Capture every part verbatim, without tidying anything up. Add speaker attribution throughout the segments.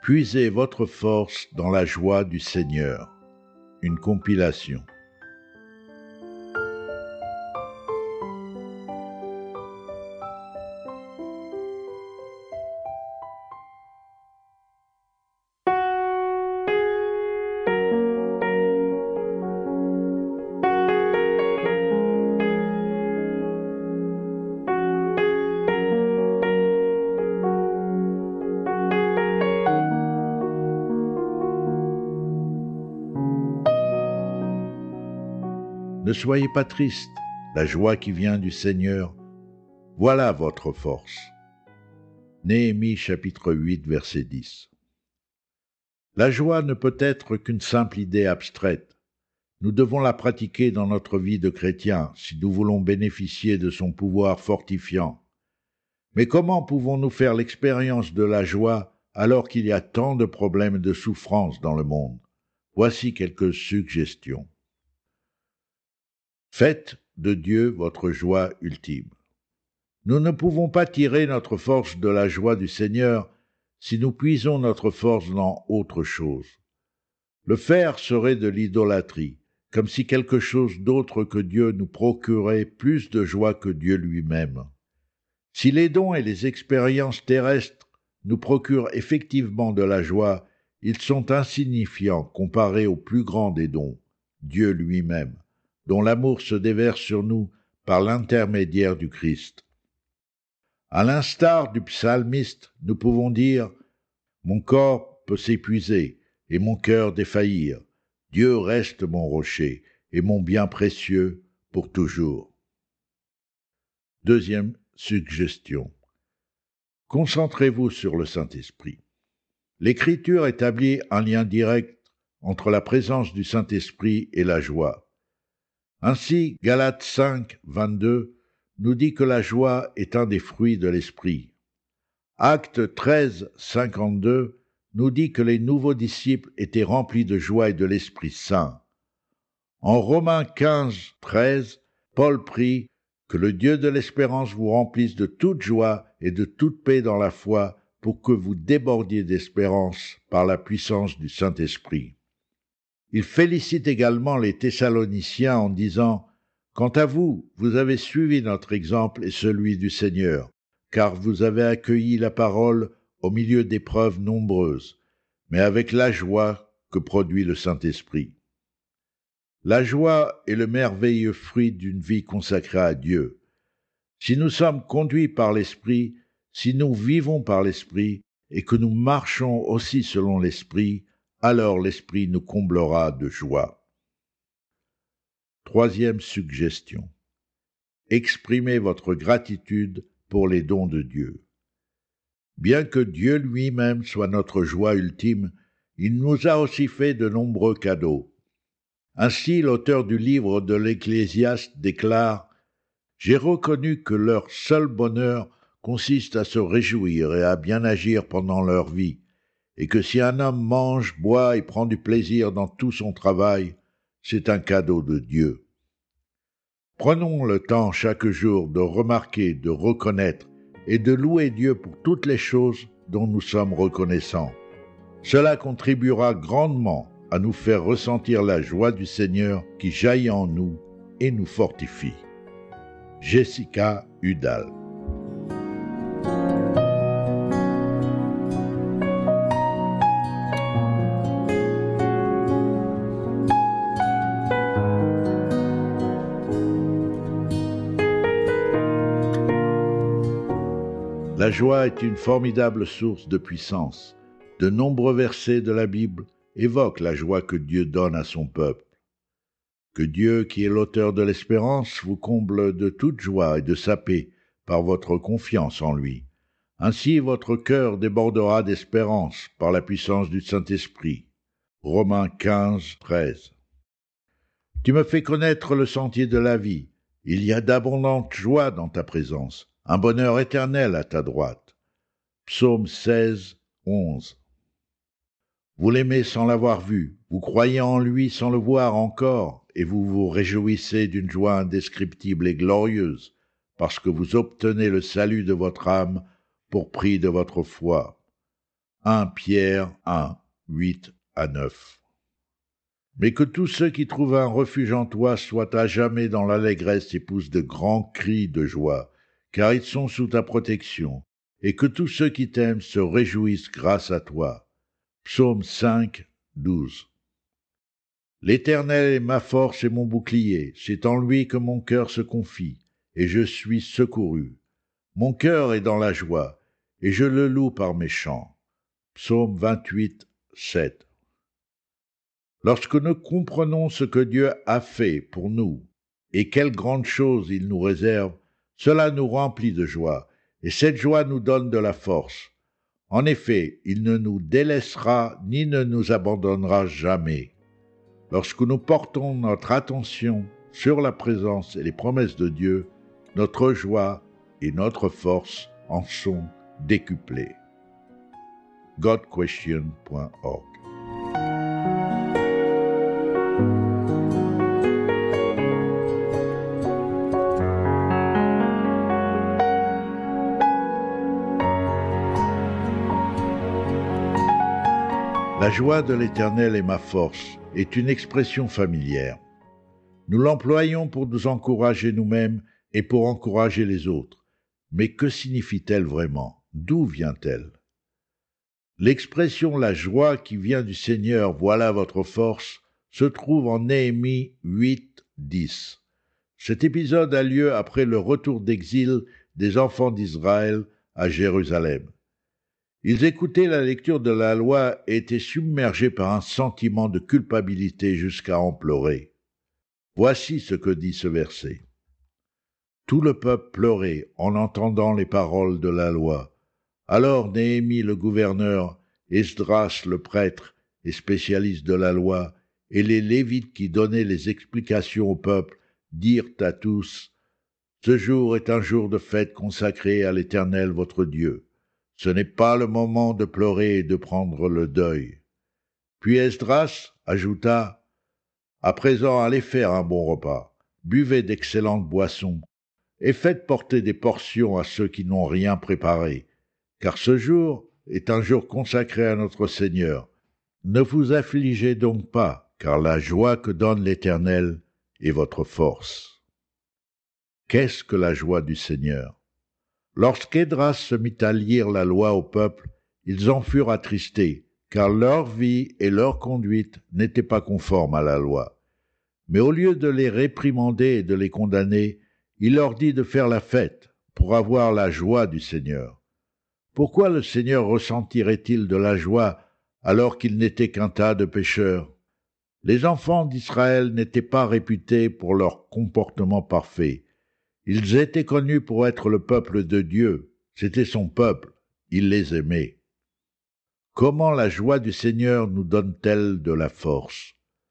Speaker 1: Puisez votre force dans la joie du Seigneur. Une compilation. Ne soyez pas tristes, la joie qui vient du Seigneur, voilà votre force. Néhémie chapitre huit, verset dix. La joie ne peut être qu'une simple idée abstraite. Nous devons la pratiquer dans notre vie de chrétien si nous voulons bénéficier de son pouvoir fortifiant. Mais comment pouvons-nous faire l'expérience de la joie alors qu'il y a tant de problèmes et de souffrances dans le monde? Voici quelques suggestions. Faites de Dieu votre joie ultime. Nous ne pouvons pas tirer notre force de la joie du Seigneur si nous puisons notre force dans autre chose. Le faire serait de l'idolâtrie, comme si quelque chose d'autre que Dieu nous procurait plus de joie que Dieu lui-même. Si les dons et les expériences terrestres nous procurent effectivement de la joie, ils sont insignifiants comparés au plus grand des dons, Dieu lui-même, dont l'amour se déverse sur nous par l'intermédiaire du Christ. À l'instar du psalmiste, nous pouvons dire « Mon corps peut s'épuiser et mon cœur défaillir. Dieu reste mon rocher et mon bien précieux pour toujours. » Deuxième suggestion. Concentrez-vous sur le Saint-Esprit. L'Écriture établit un lien direct entre la présence du Saint-Esprit et la joie. Ainsi, Galates cinq, vingt-deux nous dit que la joie est un des fruits de l'Esprit. Actes treize, cinquante-deux nous dit que les nouveaux disciples étaient remplis de joie et de l'Esprit Saint. En Romains quinze, treize, Paul prie que le Dieu de l'espérance vous remplisse de toute joie et de toute paix dans la foi pour que vous débordiez d'espérance par la puissance du Saint-Esprit. Il félicite également les Thessaloniciens en disant « Quant à vous, vous avez suivi notre exemple et celui du Seigneur, car vous avez accueilli la parole au milieu d'épreuves nombreuses, mais avec la joie que produit le Saint-Esprit. » La joie est le merveilleux fruit d'une vie consacrée à Dieu. Si nous sommes conduits par l'Esprit, si nous vivons par l'Esprit et que nous marchons aussi selon l'Esprit, alors l'Esprit nous comblera de joie. Troisième suggestion. Exprimez votre gratitude pour les dons de Dieu. Bien que Dieu lui-même soit notre joie ultime, il nous a aussi fait de nombreux cadeaux. Ainsi, l'auteur du livre de l'Ecclésiaste déclare « J'ai reconnu que leur seul bonheur consiste à se réjouir et à bien agir pendant leur vie, et que si un homme mange, boit et prend du plaisir dans tout son travail, c'est un cadeau de Dieu. » Prenons le temps chaque jour de remarquer, de reconnaître et de louer Dieu pour toutes les choses dont nous sommes reconnaissants. Cela contribuera grandement à nous faire ressentir la joie du Seigneur qui jaillit en nous et nous fortifie. Jessica Udall. La joie est une formidable source de puissance. De nombreux versets de la Bible évoquent la joie que Dieu donne à son peuple. Que Dieu, qui est l'auteur de l'espérance, vous comble de toute joie et de sa paix par votre confiance en lui. Ainsi votre cœur débordera d'espérance par la puissance du Saint-Esprit. Romains quinze, treize. Tu me fais connaître le sentier de la vie. Il y a d'abondantes joies dans ta présence, un bonheur éternel à ta droite. Psaume seize, onze. Vous l'aimez sans l'avoir vu, vous croyez en lui sans le voir encore, et vous vous réjouissez d'une joie indescriptible et glorieuse, parce que vous obtenez le salut de votre âme pour prix de votre foi. premier Pierre un, huit à neuf. Mais que tous ceux qui trouvent un refuge en toi soient à jamais dans l'allégresse et poussent de grands cris de joie, car ils sont sous ta protection, et que tous ceux qui t'aiment se réjouissent grâce à toi. Psaume cinq, douze. L'Éternel est ma force et mon bouclier, c'est en lui que mon cœur se confie, et je suis secouru. Mon cœur est dans la joie, et je le loue par mes chants. Psaume vingt-huit, sept. Lorsque nous comprenons ce que Dieu a fait pour nous, et quelles grandes choses il nous réserve, cela nous remplit de joie, et cette joie nous donne de la force. En effet, il ne nous délaissera ni ne nous abandonnera jamais. Lorsque nous portons notre attention sur la présence et les promesses de Dieu, notre joie et notre force en sont décuplées. god question point org. La joie de l'Éternel est ma force est une expression familière. Nous l'employons pour nous encourager nous-mêmes et pour encourager les autres. Mais que signifie-t-elle vraiment? D'où vient-elle? L'expression « la joie qui vient du Seigneur, voilà votre force » se trouve en Néhémie huit, dix. Cet épisode a lieu après le retour d'exil des enfants d'Israël à Jérusalem. Ils écoutaient la lecture de la loi et étaient submergés par un sentiment de culpabilité jusqu'à en pleurer. Voici ce que dit ce verset. Tout le peuple pleurait en entendant les paroles de la loi. Alors Néhémie le gouverneur, Esdras le prêtre et spécialiste de la loi, et les Lévites qui donnaient les explications au peuple, dirent à tous, « Ce jour est un jour de fête consacré à l'Éternel votre Dieu. Ce n'est pas le moment de pleurer et de prendre le deuil. » Puis Esdras ajouta, « À présent, allez faire un bon repas, buvez d'excellentes boissons, et faites porter des portions à ceux qui n'ont rien préparé, car ce jour est un jour consacré à notre Seigneur. Ne vous affligez donc pas, car la joie que donne l'Éternel est votre force. » Qu'est-ce que la joie du Seigneur? Lorsqu'Esdras se mit à lire la loi au peuple, ils en furent attristés, car leur vie et leur conduite n'étaient pas conformes à la loi. Mais au lieu de les réprimander et de les condamner, il leur dit de faire la fête pour avoir la joie du Seigneur. Pourquoi le Seigneur ressentirait-il de la joie alors qu'ils n'étaient qu'un tas de pécheurs? Les enfants d'Israël n'étaient pas réputés pour leur comportement parfait. Ils étaient connus pour être le peuple de Dieu. C'était son peuple. Il les aimait. Comment la joie du Seigneur nous donne-t-elle de la force?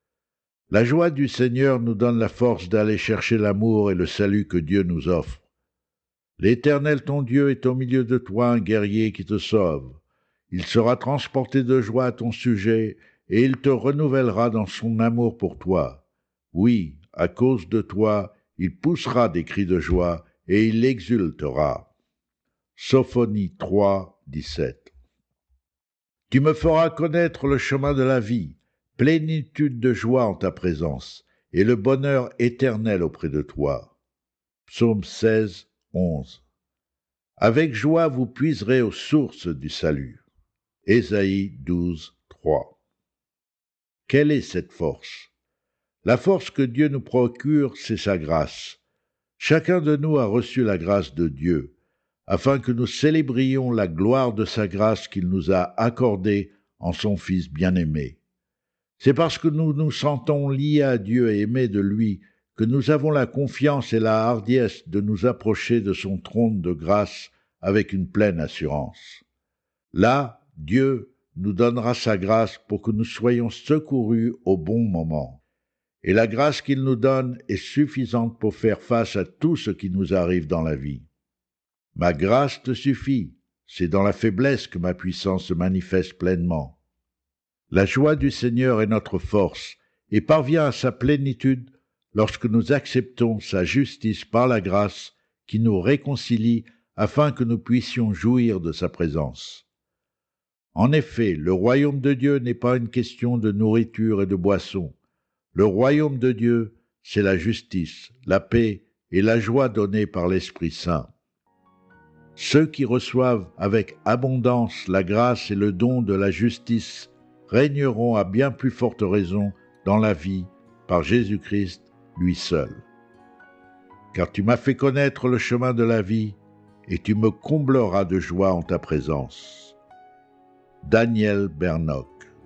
Speaker 1: La joie du Seigneur nous donne la force d'aller chercher l'amour et le salut que Dieu nous offre. L'Éternel ton Dieu est au milieu de toi un guerrier qui te sauve. Il sera transporté de joie à ton sujet et il te renouvellera dans son amour pour toi. Oui, à cause de toi, il poussera des cris de joie et il exultera. Sophonie trois, dix-sept. Tu me feras connaître le chemin de la vie, plénitude de joie en ta présence, et le bonheur éternel auprès de toi. Psaume seize, onze. Avec joie vous puiserez aux sources du salut. Ésaïe douze, trois. Quelle est cette force? La force que Dieu nous procure, c'est sa grâce. Chacun de nous a reçu la grâce de Dieu, afin que nous célébrions la gloire de sa grâce qu'il nous a accordée en son Fils bien-aimé. C'est parce que nous nous sentons liés à Dieu et aimés de lui que nous avons la confiance et la hardiesse de nous approcher de son trône de grâce avec une pleine assurance. Là, Dieu nous donnera sa grâce pour que nous soyons secourus au bon moment. Et la grâce qu'il nous donne est suffisante pour faire face à tout ce qui nous arrive dans la vie. Ma grâce te suffit, c'est dans la faiblesse que ma puissance se manifeste pleinement. La joie du Seigneur est notre force et parvient à sa plénitude lorsque nous acceptons sa justice par la grâce qui nous réconcilie afin que nous puissions jouir de sa présence. En effet, le royaume de Dieu n'est pas une question de nourriture et de boisson. Le royaume de Dieu, c'est la justice, la paix et la joie donnée par l'Esprit Saint. Ceux qui reçoivent avec abondance la grâce et le don de la justice régneront à bien plus forte raison dans la vie par Jésus-Christ, lui seul. Car tu m'as fait connaître le chemin de la vie, et tu me combleras de joie en ta présence. Daniel Bernoc.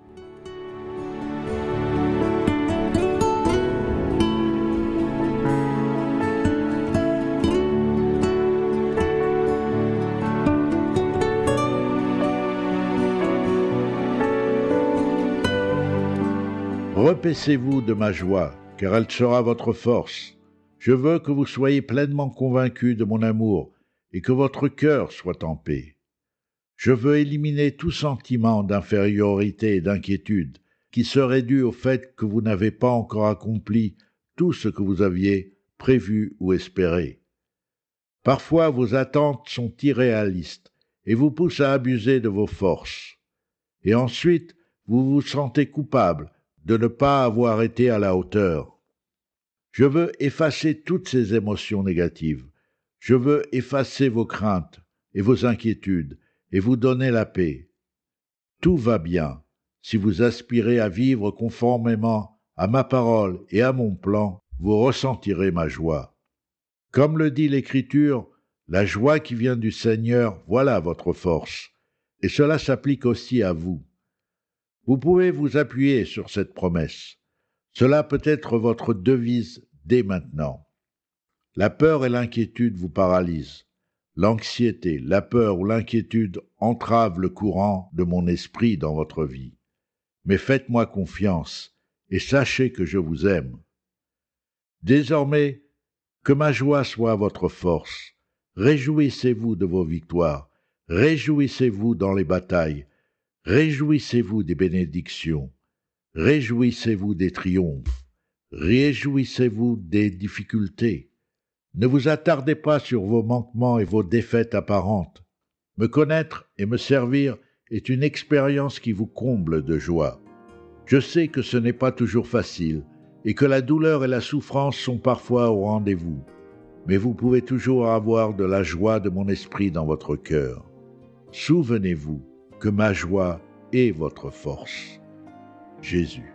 Speaker 1: Repaissez-vous de ma joie, car elle sera votre force. Je veux que vous soyez pleinement convaincus de mon amour et que votre cœur soit en paix. Je veux éliminer tout sentiment d'infériorité et d'inquiétude qui serait dû au fait que vous n'avez pas encore accompli tout ce que vous aviez prévu ou espéré. Parfois, vos attentes sont irréalistes et vous poussent à abuser de vos forces. Et ensuite, vous vous sentez coupable de ne pas avoir été à la hauteur. Je veux effacer toutes ces émotions négatives. Je veux effacer vos craintes et vos inquiétudes et vous donner la paix. Tout va bien si vous aspirez à vivre conformément à ma parole et à mon plan, vous ressentirez ma joie. Comme le dit l'Écriture, la joie qui vient du Seigneur, voilà votre force, et cela s'applique aussi à vous. Vous pouvez vous appuyer sur cette promesse. Cela peut être votre devise dès maintenant. La peur et l'inquiétude vous paralysent. L'anxiété, la peur ou l'inquiétude entravent le courant de mon esprit dans votre vie. Mais faites-moi confiance et sachez que je vous aime. Désormais, que ma joie soit votre force. Réjouissez-vous de vos victoires. Réjouissez-vous dans les batailles. Réjouissez-vous des bénédictions. Réjouissez-vous des triomphes. Réjouissez-vous des difficultés. Ne vous attardez pas sur vos manquements et vos défaites apparentes. Me connaître et me servir est une expérience qui vous comble de joie. Je sais que ce n'est pas toujours facile et que la douleur et la souffrance sont parfois au rendez-vous, mais vous pouvez toujours avoir de la joie de mon esprit dans votre cœur. Souvenez-vous que ma joie est votre force. Jésus.